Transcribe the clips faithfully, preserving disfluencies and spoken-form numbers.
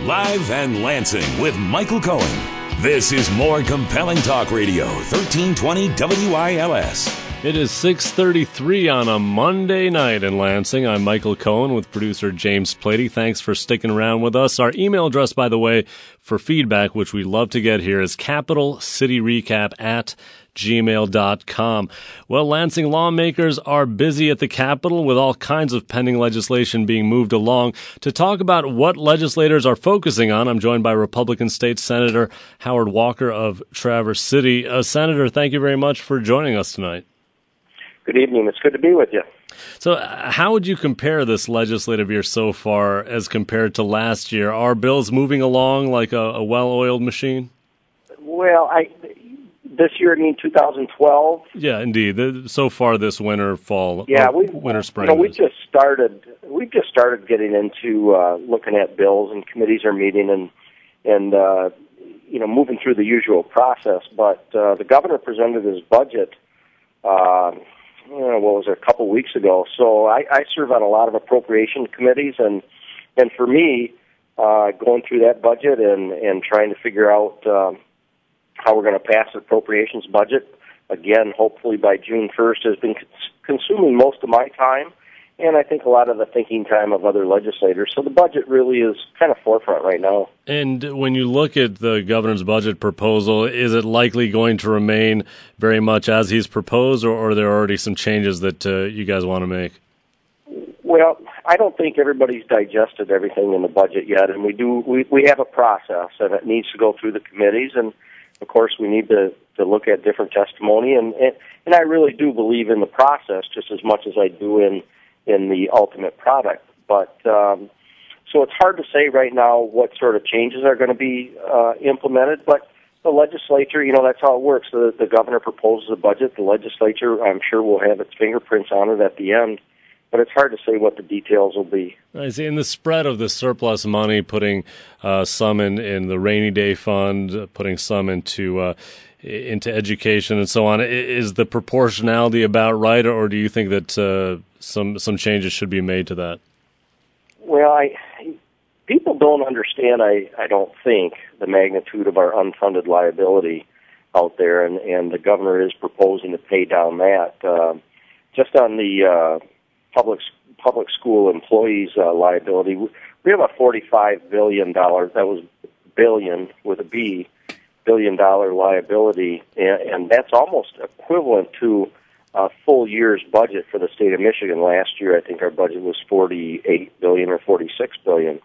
Live and Lansing with Michael Cohen. This is More Compelling Talk Radio, thirteen twenty W I L S. It is six thirty-three on a Monday night in Lansing. I'm Michael Cohen with producer James Plady. Thanks for sticking around with us. Our email address, by the way, for feedback, which we love to get here, is capital city recap at gmail dot com. Well, Lansing lawmakers are busy at the Capitol with all kinds of pending legislation being moved along. To talk about what legislators are focusing on, I'm joined by Republican State Senator Howard Walker of Traverse City. Uh, Senator, thank you very much for joining us tonight. Good evening. It's good to be with you. So uh, how would you compare this legislative year so far as compared to last year? Are bills moving along like a, a well-oiled machine? Well, I this year, I mean two thousand twelve. Yeah, indeed. The, so far this winter, fall, yeah, we winter, spring. You know, we just started. We just started getting into uh, looking at bills, and committees are meeting and and uh, you know moving through the usual process. But uh, the governor presented his budget. Uh, You know, what was it, a couple weeks ago. So I, I serve on a lot of appropriation committees, and and for me, uh, going through that budget and, and trying to figure out um, how we're going to pass the appropriations budget, again, hopefully by June first, has been cons- consuming most of my time, and I think a lot of the thinking time of other legislators. So the budget really is kind of forefront right now. And when you look at the governor's budget proposal, is it likely going to remain very much as he's proposed, or, or are there already some changes that uh, you guys want to make? Well, I don't think everybody's digested everything in the budget yet, and we do. We, we have a process, and it needs to go through the committees, and of course we need to, to look at different testimony, and, and and I really do believe in the process just as much as I do in in the ultimate product. But um, so it's hard to say right now what sort of changes are going to be uh, implemented, but the legislature, you know, that's how it works. The, the governor proposes a budget. The legislature, I'm sure, will have its fingerprints on it at the end, but it's hard to say what the details will be. I see. In the spread of the surplus money, putting uh, some in, in the rainy day fund, putting some into uh, into education and so on, is the proportionality about right, or do you think that uh, some some changes should be made to that? Well, I people don't understand, I, I don't think, the magnitude of our unfunded liability out there, and, and the governor is proposing to pay down that. Uh, just on the uh, public public school employees' uh, liability, we have a forty-five billion dollars, that was billion with a B, billion dollar liability, and, and that's almost equivalent to a full year's budget for the state of Michigan. Last year, I think our budget was forty-eight billion dollars or forty-six billion dollars.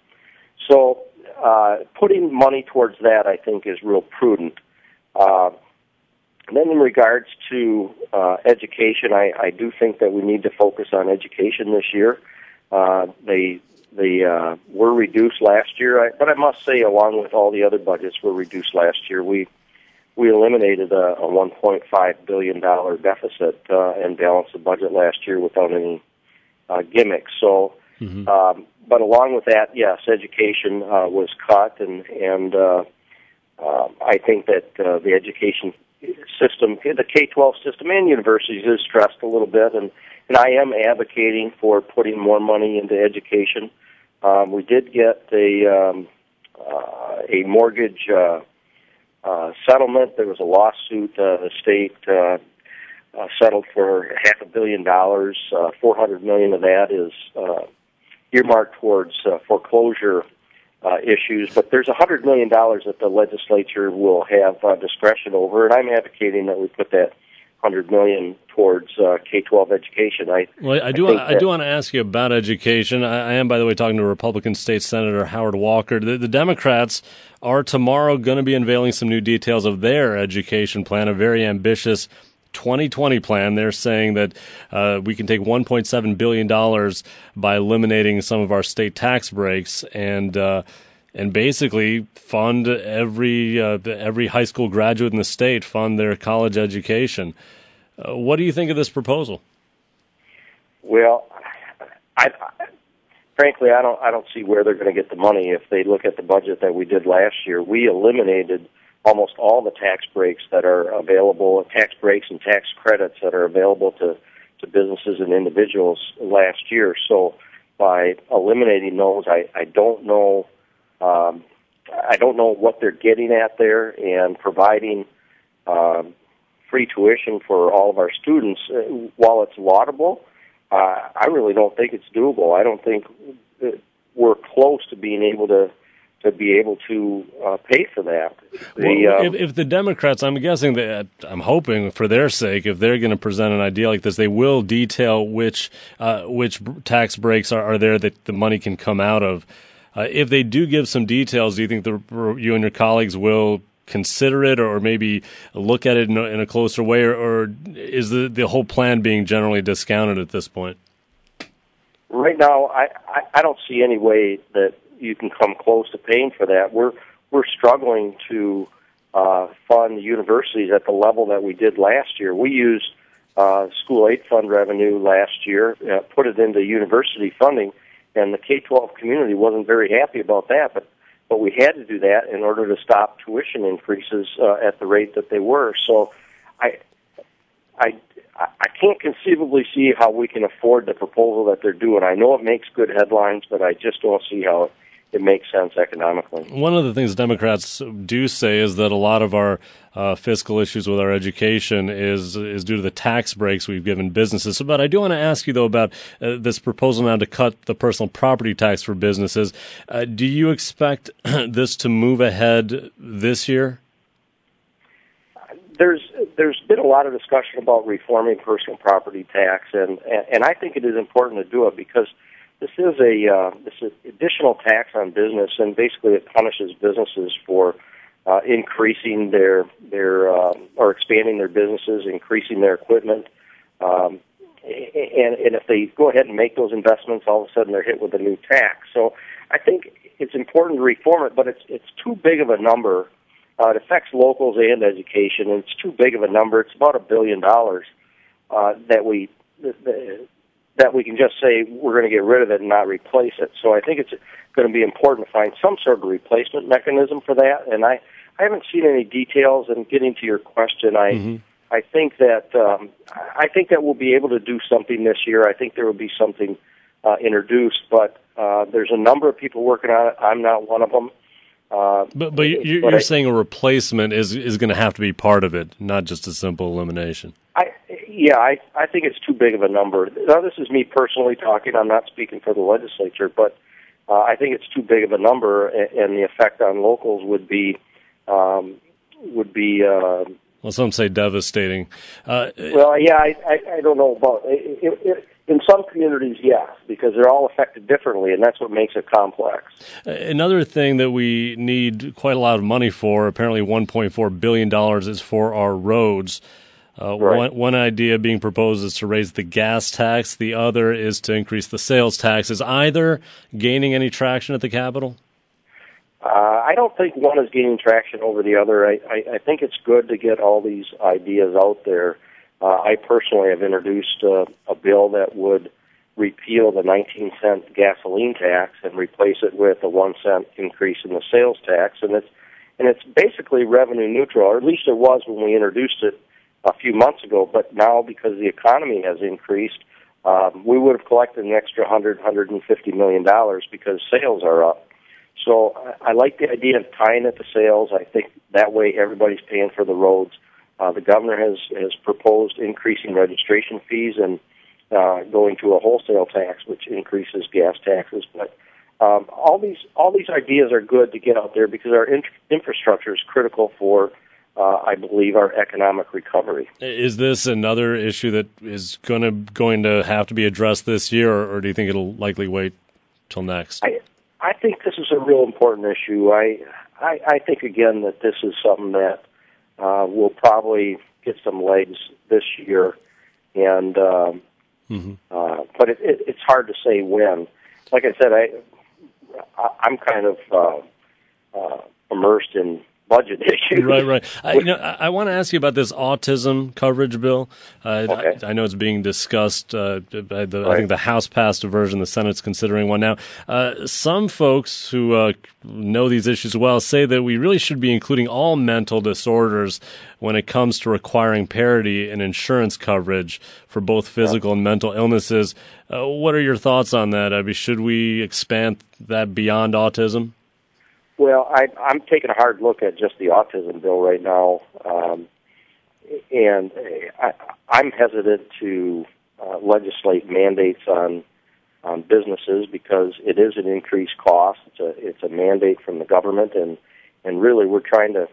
So uh, putting money towards that, I think, is real prudent. Uh, and then in regards to uh, education, I, I do think that we need to focus on education this year. Uh, they they uh, were reduced last year, I, but I must say, along with all the other budgets were reduced last year, we we eliminated a, a one point five billion dollars deficit uh, and balanced the budget last year without any uh, gimmicks. So, mm-hmm. um, but along with that, yes, education uh, was cut, and and uh, uh, I think that uh, the education system, the K twelve system, and universities is stressed a little bit, and, and I am advocating for putting more money into education. Um, we did get a um, uh, a mortgage uh, uh, settlement. There was a lawsuit. Uh, the state uh, uh, settled for half a billion dollars. Uh, Four hundred million of that is uh, earmarked towards uh, foreclosure uh, issues. But there's a hundred million dollars that the legislature will have uh, discretion over, and I'm advocating that we put that hundred million towards uh, K twelve education. I well, I do. I, I do want to ask you about education. I, I am, by the way, talking to Republican State Senator Howard Walker. The, the Democrats are tomorrow going to be unveiling some new details of their education plan, a very ambitious twenty twenty plan. They're saying that uh, we can take one point seven billion dollars by eliminating some of our state tax breaks and uh, and basically fund every uh, every high school graduate in the state, fund their college education. Uh, what do you think of this proposal? Well, I, I, frankly, I don't I don't see where they're going to get the money. If they look at the budget that we did last year, we eliminated almost all the tax breaks that are available, tax breaks and tax credits that are available to, to businesses and individuals last year. So by eliminating those, I, I don't know Um, I don't know what they're getting at there, and providing um, free tuition for all of our students, uh, while it's laudable, uh, I really don't think it's doable. I don't think we're close to being able to to be able to uh, pay for that. The, well, um, if, if the Democrats, I'm guessing that, I'm hoping for their sake, if they're going to present an idea like this, they will detail which uh, which tax breaks are, are there that the money can come out of. Uh, if they do give some details, do you think the, you and your colleagues will consider it, or maybe look at it in a, in a closer way, or, or is the, the whole plan being generally discounted at this point? Right now, I, I, I don't see any way that you can come close to paying for that. We're we're struggling to uh, fund universities at the level that we did last year. We used uh, school aid fund revenue last year, uh, put it into university funding, and the K twelve community wasn't very happy about that. But but we had to do that in order to stop tuition increases uh, at the rate that they were. So I I. I can't conceivably see how we can afford the proposal that they're doing. I know it makes good headlines, but I just don't see how it, it makes sense economically. One of the things Democrats do say is that a lot of our uh, fiscal issues with our education is is due to the tax breaks we've given businesses. So, but I do want to ask you, though, about uh, this proposal now to cut the personal property tax for businesses. Uh, do you expect this to move ahead this year? There's there's been a lot of discussion about reforming personal property tax, and and I think it is important to do it because this is a uh, this is additional tax on business, and basically it punishes businesses for uh, increasing their their um, or expanding their businesses, increasing their equipment, um, and and if they go ahead and make those investments, all of a sudden they're hit with a new tax. So I think it's important to reform it, but it's it's too big of a number. Uh, it affects locals and education, and it's too big of a number. It's about a billion dollars uh, that we that we can just say we're going to get rid of it and not replace it. So I think it's going to be important to find some sort of replacement mechanism for that. And I, I haven't seen any details. And getting to your question, I mm-hmm. I think that um, I think that we'll be able to do something this year. I think there will be something uh, introduced, but uh, there's a number of people working on it. I'm not one of them. Uh, but but you're, but you're I, saying a replacement is is going to have to be part of it, not just a simple elimination. I yeah, I I think it's too big of a number. Now, this is me personally talking. I'm not speaking for the legislature, but uh, I think it's too big of a number, and, and the effect on locals would be um, would be. Uh, well, some say devastating. Uh, well, yeah, I, I I don't know about it. it, it In some communities, yes, because they're all affected differently, and that's what makes it complex. Another thing that we need quite a lot of money for, apparently one point four billion dollars, is for our roads. Uh, right. one, one idea being proposed is to raise the gas tax. The other is to increase the sales tax. Is either gaining any traction at the Capitol? Uh, I don't think one is gaining traction over the other. I, I, I think it's good to get all these ideas out there. Uh, I personally have introduced uh, a bill that would repeal the nineteen cent gasoline tax and replace it with a one cent increase in the sales tax, and it's and it's basically revenue neutral, or at least it was when we introduced it a few months ago. But now, because the economy has increased, um, we would have collected an extra one hundred, one hundred fifty million dollars because sales are up. So I, I like the idea of tying it to sales. I think that way everybody's paying for the roads. Uh, the governor has, has proposed increasing registration fees and uh, going to a wholesale tax, which increases gas taxes. But um, all these all these ideas are good to get out there because our in- infrastructure is critical for, uh, I believe, our economic recovery. Is this another issue that is going to going to have to be addressed this year, or, or do you think it'll likely wait till next? I, I think this is a real important issue. I I, I think again that this is something that. Uh, we'll probably get some legs this year, and um, mm-hmm. uh, but it, it, it's hard to say when. Like I said, I, I I'm kind of uh, uh, immersed in budget issues. Right, right. I, you know, I, I want to ask you about this autism coverage bill. Uh, okay. I, I know it's being discussed. Uh, by the, right. I think the House passed a version. The Senate's considering one now. Uh, some folks who uh, know these issues well say that we really should be including all mental disorders when it comes to requiring parity in insurance coverage for both physical yeah. and mental illnesses. Uh, what are your thoughts on that? I mean, should we expand that beyond autism? Well, I, I'm taking a hard look at just the autism bill right now, um, and I, I'm hesitant to uh, legislate mandates on on businesses because it is an increased cost. It's a it's a mandate from the government, and and really we're trying to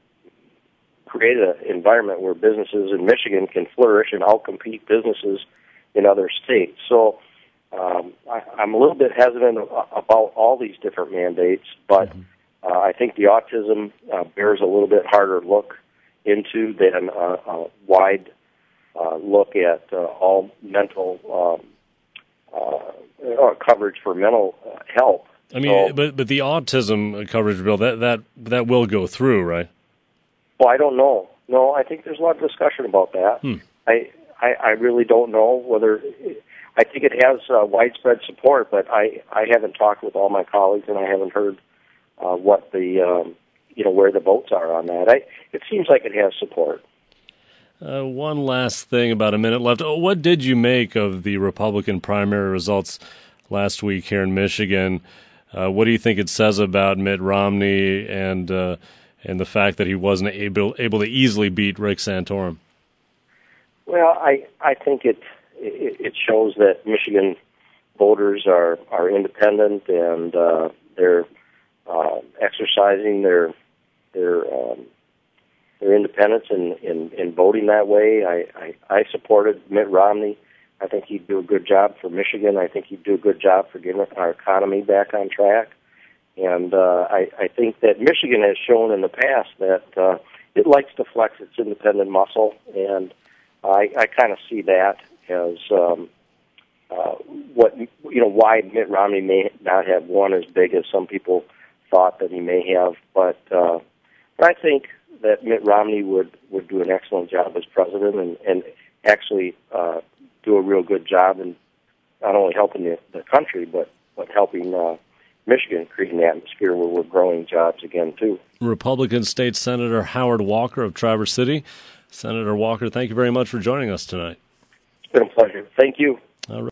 create an environment where businesses in Michigan can flourish and outcompete businesses in other states. So um, I, I'm a little bit hesitant about all these different mandates, but mm-hmm. uh, I think the autism uh, bears a little bit harder look into than uh, a wide uh, look at uh, all mental um, uh, coverage for mental uh, health. I mean, so, but but the autism coverage bill that that that will go through, right? Well, I don't know. No, I think there's a lot of discussion about that. Hmm. I, I I really don't know whether. I think it has uh, widespread support, but I, I haven't talked with all my colleagues, and I haven't heard uh, what the um, you know where the votes are on that. I it seems like it has support. Uh, one last thing, about a minute left. Oh, what did you make of the Republican primary results last week here in Michigan? Uh, what do you think it says about Mitt Romney and uh, and the fact that he wasn't able able to easily beat Rick Santorum? Well, I I think it it, it shows that Michigan voters are, are independent and uh, they're uh, exercising their their um, their independence in, in, in voting that way. I, I, I supported Mitt Romney. I think he'd do a good job for Michigan. I think he'd do a good job for getting our economy back on track. And uh, I, I think that Michigan has shown in the past that uh, it likes to flex its independent muscle, and I, I kind of see that as um, uh, what you know why Mitt Romney may not have won as big as some people thought that he may have. But, uh, but I think that Mitt Romney would, would do an excellent job as president and, and actually uh, do a real good job in not only helping the, the country, but, but helping uh, Michigan create an atmosphere where we're growing jobs again, too. Republican State Senator Howard Walker of Traverse City. Senator Walker, thank you very much for joining us tonight. It's been a pleasure. Thank you.